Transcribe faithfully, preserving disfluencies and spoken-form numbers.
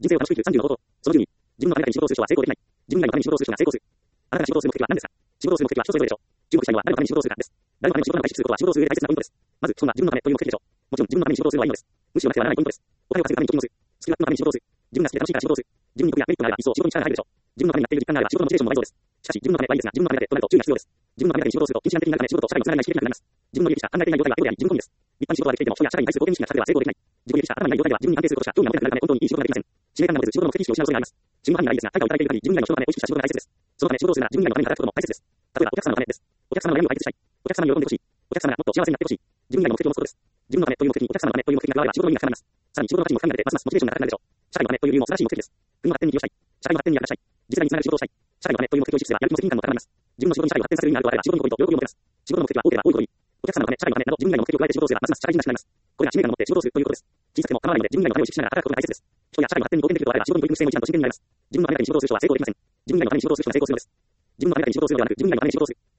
人生を楽しく生きるさんじゅうの方法。そのじゅうに、自分のために仕事をする人は成功できない。自分以外のために仕事をする人が成功する。あなたが仕事をする目的は何ですか？仕事をする目的は人それぞれでしょう。注目したいのは誰のために仕事をするかです。誰のために仕事なのか意識することは仕事をする上で大切なポイントです。まず、そんな自分のためという目的でしょう。もちろん自分のために仕事をするのはいいのです。無視をなくてはならないポイントです。お金を稼ぐために貯金をする。好きな人のために仕事をする。自分が好きで楽しいから仕事をする。自分に得意やメリットがあれば一層仕事に力が入るでしょう。自分のためにやっている実感があれば仕事のモチベーションも倍増です。しかし、自分のためはいいですが、自分のためだけとなると注意が必要です。自分のためだけに仕事をすると、近視眼的になるため仕事と社会のつながりが刺激できなくなります。自分の利益しか考えていない状態はエゴであり、自分のみです。立派に仕事ができていても、人や社会に対する貢献意識が高くては成功できない。自己利益しか頭にない状態では自分に関係することしか興味が持てなくなるため本当にいい仕事ができません。使命感が持てず仕事の目的意識を失う恐れがあります。自分のためにはいいですが、対価をいただいている限り自分以外の人のためを意識した仕事が大切です。そのため仕事をするなら自分以外のために働くことも大切です。例えば、お客様のためです。お客様の悩みを解決したい。お客様に喜んでほしい。お客様がもっと幸せになってほしい。自分以外の目的を持つことです。自分のためという目的にお客様のためという目的が加われば仕事の意味が深まります。さらに仕事の価値も深みが出て、ますますモチベーションが高くなるでしょう。社会のためという理由も素晴らしい目的です。国の発展に寄与したい。社会の発展に役立ちたい。次世代につながる仕事をしたい。社会のためという目的を意識すれば、やる気も責任感も高まります。自分の仕事に社会を発展させる意味があるとあれば、仕事に誇りと喜びを持てます。仕事の目的は多ければ多いほどいい。お客様のため、社会のためなど自分以外の目的を加えて仕事をすれば、ますます社会人らしくなります。これが使命感を持って仕事をするということです。小さくても構わないので、自分以外のためを意識しながら働くことが大切です。人や社会の発展に貢献できるとあれば、仕事に取り組む姿勢も一段と真剣になります。自分のためだけに仕事をする人は成功できません。自分以外のために仕事をする人は成功するのです。自分のためだけに仕事をするのではなく、自分以外のために仕事をする。